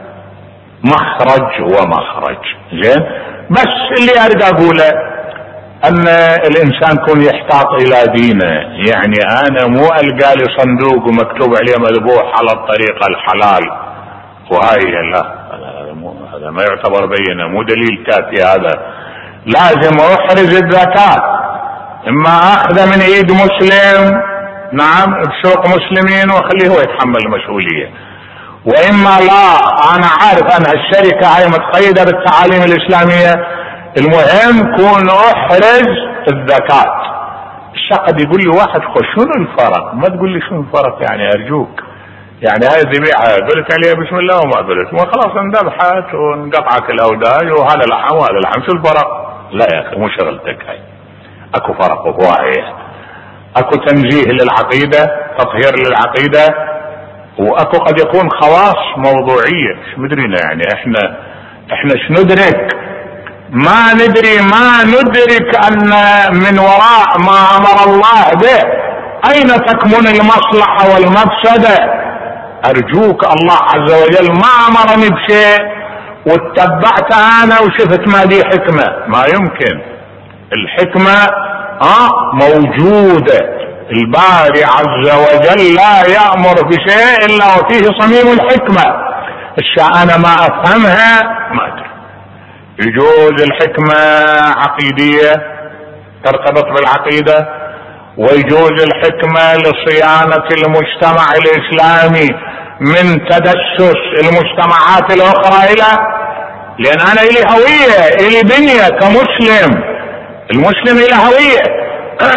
مخرج ومخرج. زين، بس اللي أريد أقوله أن الإنسان يكون يحتاط إلى دينه. يعني أنا مو ألقى لي صندوق ومكتوب عليه مذبوح على الطريقة الحلال وهاي لا، هذا ما يعتبر بينه، مو دليل كافي. هذا لازم أحرز الزكاة، إما أخذ من إيد مسلم نعم بسوق مسلمين وخليه هو يتحمل المسؤولية، وإما لا أنا عارف أن الشركة هاي متقيدة بالتعاليم الإسلامية. المهم كون أحرز الزكاة. الشقد يقول لي واحد خو شنو الفرق؟ ما تقول لي شنو الفرق يعني أرجوك. يعني هاي الذبيحة قلت عليها بسم الله وما قلت ما خلاص اندبحت وانقطعت الأوداج وهذا لحم وهذا لحم، شو الفرق؟ لا يا أخي مو شغلتك هاي. أكو فرق واعي، أكو تنزيه للعقيدة، تطهير للعقيدة، وأكو قد يكون خواص موضوعية. شو مدرينا يعني احنا احنا شو ندرك؟ ما ندري ما ندرك أن من وراء ما أمر الله به أين تكمن المصلحة والمفسدة. أرجوك الله عز وجل ما أمرني بشيء واتبعت أنا وشفت ما دي حكمة، ما يمكن. الحكمة آه موجودة. الباري عز وجل لا يأمر بشيء إلا وفيه صميم الحكمة. الشيء أنا ما أفهمها ما أدري. يجوز الحكمة عقيدية ترتبط بالعقيدة، ويجوز الحكمة لصيانة المجتمع الإسلامي من تدسس المجتمعات الأخرى إلى، لأن أنا إلي هوية إلي بنية كمسلم. المسلم إلي هوية،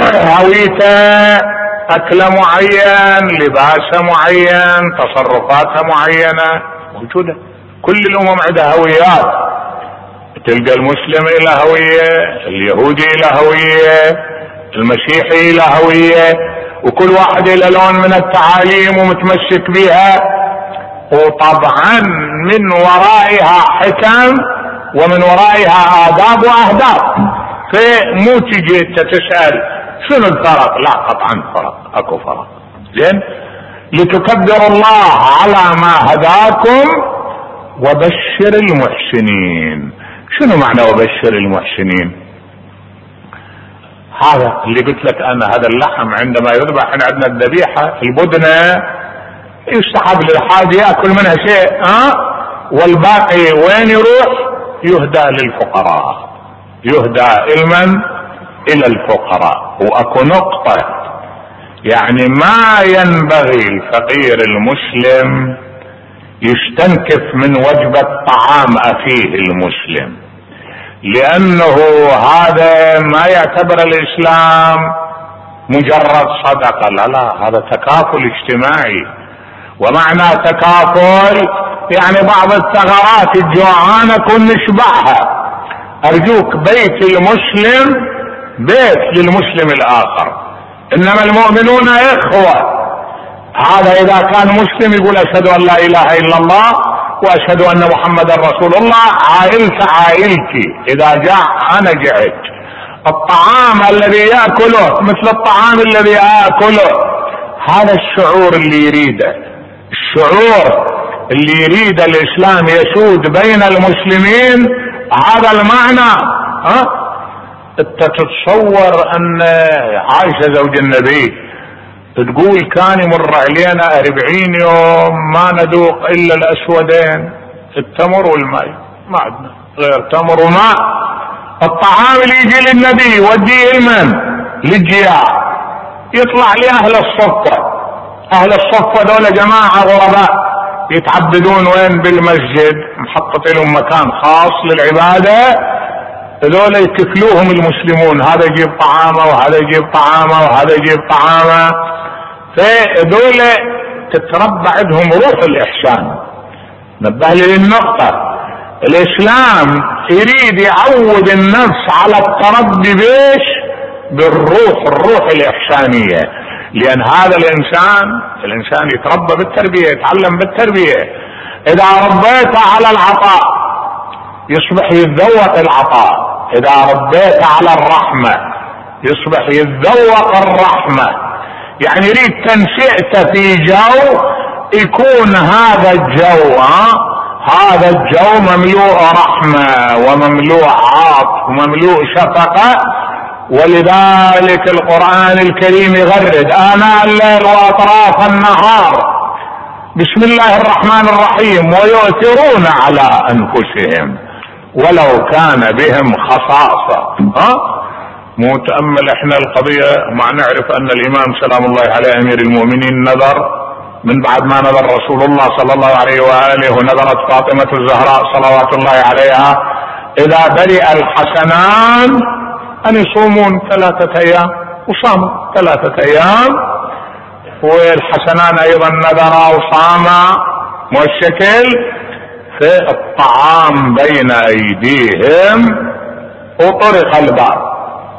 هويته أكل معين، لباس معين، تصرفات معينة موجودة. كل الأمم عندها هويات. تلقى المسلم إلى هوية، اليهودي إلى هوية، المسيحي إلى هوية، وكل واحد إلى لون من التعاليم ومتمسك بها. وطبعا من ورائها حكم ومن ورائها آداب وأهداف. فمو تجي تسأل شنو الفرق، لا قطعا فرق، اكو فرق. زين، لتكبروا الله على ما هداكم وبشر المحسنين. شنو معنى وبشر المحسنين؟ هذا اللي قلت لك انا، هذا اللحم عندما يذبح، احنا عندنا الذبيحه البدنه يستحب للحاج ياكل منها شيء، ها أه؟ والباقي وين يروح؟ يهدى للفقراء، يهدى المن الى الفقراء. واكو نقطه، يعني ما ينبغي الفقير المسلم يستنكف من وجبة طعام اخيه المسلم، لانه هذا ما يعتبر الاسلام مجرد صدقة، لا لا، هذا تكافل اجتماعي. ومعنى تكافل يعني بعض الثغرات الجوعانة كن نشبعها. ارجوك، بيت المسلم بيت للمسلم الاخر، انما المؤمنون اخوة. هذا اذا كان مسلم يقول اشهد ان لا اله الا الله واشهد ان محمدا رسول الله، عائلت عائلتي، اذا جاع انا جعت. الطعام الذي ياكله مثل الطعام الذي اكله، هذا الشعور اللي يريده، الشعور اللي يريد الاسلام يسود بين المسلمين، هذا المعنى. ها انت تتصور ان عائشة زوج النبي تقول كان يمر علينا أربعين يوم ما ندوق الا الاسودين، التمر والماء، ما عندنا غير تمر وماء. الطعام اللي يجي للنبي يوديه المن للجياع، يطلع لأهل الصفة. اهل الصفة دول جماعة غرباء يتعبدون وين؟ بالمسجد، محطط لهم مكان خاص للعبادة، هذول يكفلوهم المسلمون، هذا يجيب طعامه وهذا يجيب طعامه وهذا يجيب طعامه. فهذول تتربى عندهم روح الإحسان. نبه لي للنقطة، الإسلام يريد يعود النفس على التربي بيش؟ بالروح، الروح الإحسانية. لأن هذا الإنسان الإنسان يتربى بالتربية، يتعلم بالتربية. إذا ربيته على العطاء يصبح يتذوق العطاء، إذا ربيته على الرحمة يصبح يتذوق الرحمة. يعني يريد تنشئته في جو يكون هذا الجو، ها هذا الجو مملوء رحمة ومملوء عاطف ومملوء شفقة. ولذلك القرآن الكريم يغرد آناء الليل وأطراف النهار بسم الله الرحمن الرحيم ويؤثرون على أنفسهم ولو كان بهم خصاصة. ها مو تأمل احنا القضية، مع نعرف ان الامام سلام الله عليه امير المؤمنين نذر من بعد ما نذر رسول الله صلى الله عليه وآله ونذرت فاطمة الزهراء صلوات الله عليها اذا برئ الحسنان ان يصومون ثلاثة ايام، وصاموا ثلاثة ايام، والحسنان ايضا نذرا وصاما. والشكل في الطعام بين ايديهم وطرق الباب،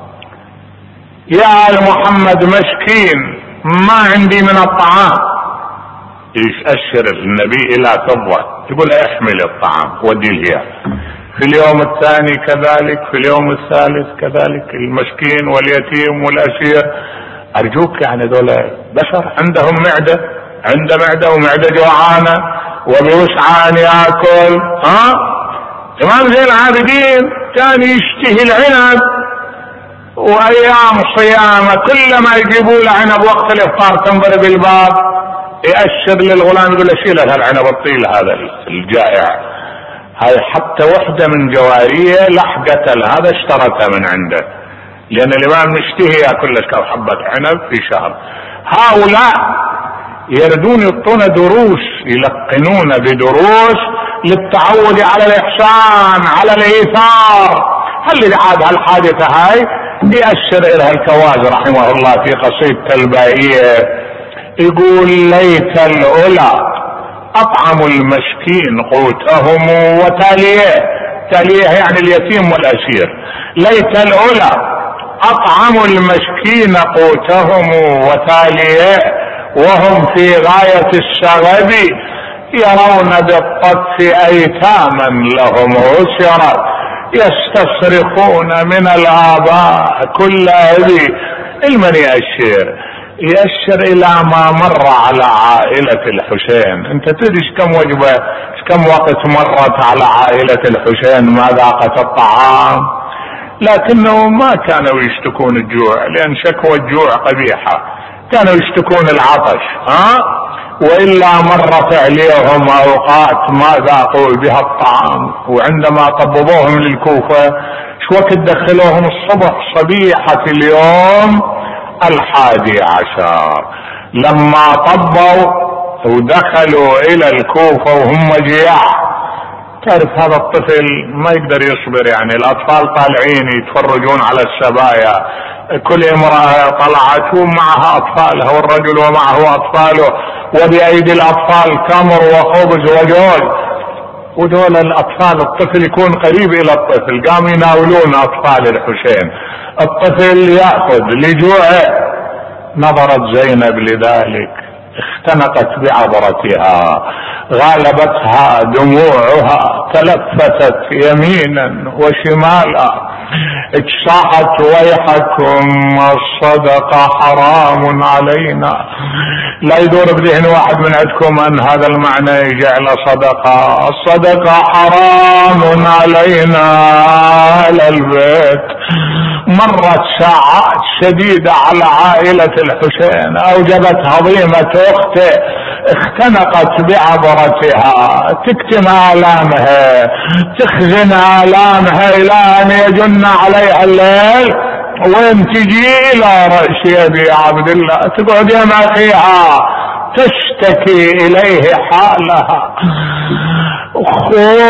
يا آل محمد مسكين ما عندي من الطعام. يشأشر النبي الى فضة، يقول احمل الطعام ودي لها. في اليوم الثاني كذلك، في اليوم الثالث كذلك، المسكين واليتيم والاسير. ارجوك يعني دول بشر عندهم معدة، عنده معدة ومعدة جوعانة وبوسعى ان ياكل. ها امام زين العابدين كان يشتهي العنب، وايام صيامه كلما يجيبوا له عنب وقت الافطار تنضرب الباب، يأشر للغلام يقول له شيل هالعنب الطيل هذا الجائع. هاي حتى وحده من جواريه لحقت هذا اشترتها من عنده، لان الامام مشتهي ياكل لك حبه عنب في شهر. هؤلاء يردون يعطون دروس، يلقنون بدروس للتعود على الاحسان على الايثار. هل عاد هالحادثه هاي يأشر إلها الكواز رحمه الله في قصيدة البائية، يقول ليت الأولى أطعموا المسكين قوتهم وتاليه، تاليه يعني اليتيم والأسير. ليت الأولى أطعموا المسكين قوتهم وتاليه وهم في غاية الشغب يرون بالطف أيتاما لهم عسرت، يستصرخون من الآباء كل أبي. المن يأشر يأشر إلى ما مر على عائلة الحسين. أنت تدري كم وجبة كم وقت مرت على عائلة الحسين ما ذاقت الطعام، لكنهم ما كانوا يشتكون الجوع، لأن شكوى الجوع قبيحة، كانوا يشتكون العطش. ها وإلا مرت عليهم أوقات ما ذاقوا بها الطعام. وعندما طببوهم للكوفة شو وقت دخلوهم الصبح صبيحة اليوم الحادي عشر، لما طبوا ودخلوا إلى الكوفة وهم جياع. تعرف هذا الطفل ما يقدر يصبر، يعني الأطفال طالعين يتفرجون على السبايا، كل امرأة طلعت ومعها أطفالها والرجل ومعه أطفاله، وبأيدي الأطفال تمر وخبز وجوز، ودول الأطفال الطفل يكون قريب إلى الطفل، قاموا يناولون أطفال الحسين، الطفل يأخذ لجوعه. نظرت زينب لذلك اختنقت بعبرتها، غالبتها دموعها، تلفتت يمينا وشمالا، اجصحت ويحكم الصدقة حرام علينا. لا يدور بذهن واحد من عندكم ان هذا المعنى يجعل صدقة، الصدقة حرام علينا على البيت. مرت ساعات شديدة على عائلة الحسين، اوجبت هضيمة اخته، اختنقت بعبرتها، تكتم آلامها، تخزن آلامها الى ان يجن عليها الليل، وين تجي الى رأس ابي عبد الله تقعد يا اخيها تشتكي اليه حالها. خوي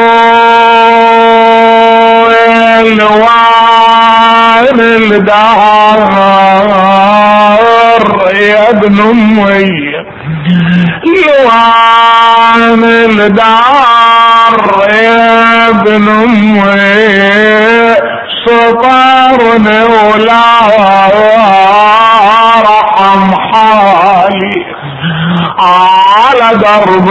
الوان الدار يا ابن امي، لوان الدار يا ابن امي، سطرني ولا رحم حالي، على درب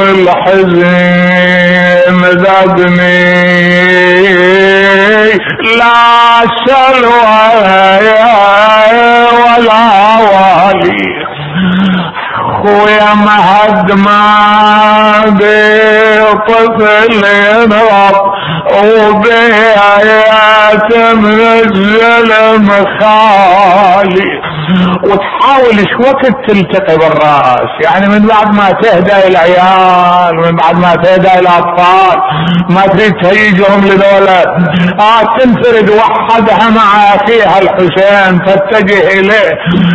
الحزن ذبني لا سلوى ولا والي. خويا مهد ما بطفل ينرب وبيات من الظلم خالي، وتحاول شو وقت تلتقي بالراس، يعني من بعد ما تهدى العيال، من بعد ما تهدى الاطفال، ما تريد تهيجهم لذولا، آه تنفرد وحدها مع اخيها الحسين تتجه اليه.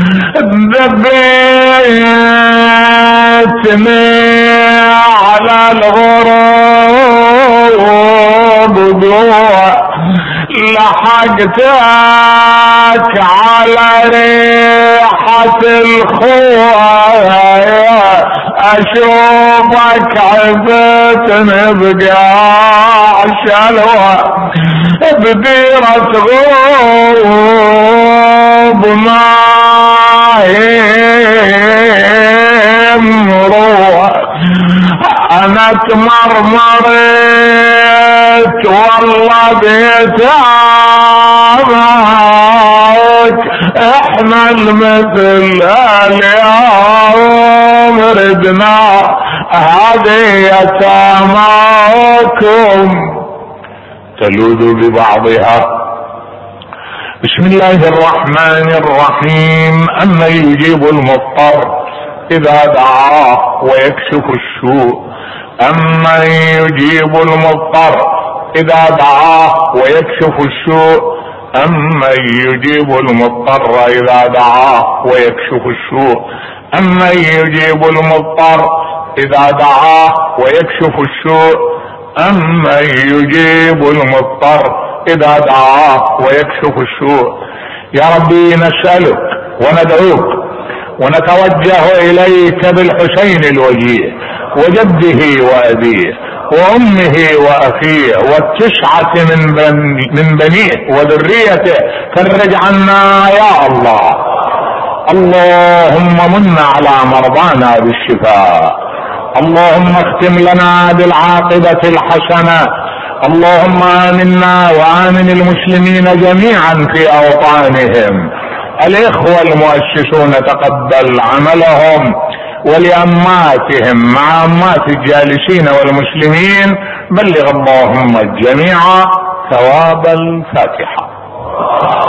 ذبيتني على الغروب ضوء، لحقتك على ريحة الخوة، اشوفك عفتني بقاع شلوى، بديرة غروب ما مروة، انا تمرمرت والله بيتامك، احنا المثل اليوم ردنا هدية ماكم تلوذ ببعضها. بسم الله الرحمن الرحيم. أما يجيب المضطر إذا دعاه ويكشف السوء، أما يجيب المضطر إذا دعاه ويكشف السوء، أما يجيب المضطر إذا دعاه ويكشف السوء، أما يجيب المضطر إذا دعاه ويكشف السوء، أما يجيب المضطر إذا دعاه ويكشف السوء. يا ربي نسألك وندعوك ونتوجه إليك بالحسين الوجيه وجده وأبيه وأمه وأخيه والتسعة من, بني من بنيه وذريته، فرج عنا يا الله. اللهم من على مرضانا بالشفاء، اللهم اختم لنا بالعاقبة الحسنة. اللهم آمنا وآمن المسلمين جميعا في أوطانهم. الإخوة المؤسسون تقبل عملهم، ولأماتهم مع أمات الجالسين والمسلمين بلغ اللهم الجميع ثواب الفاتحة.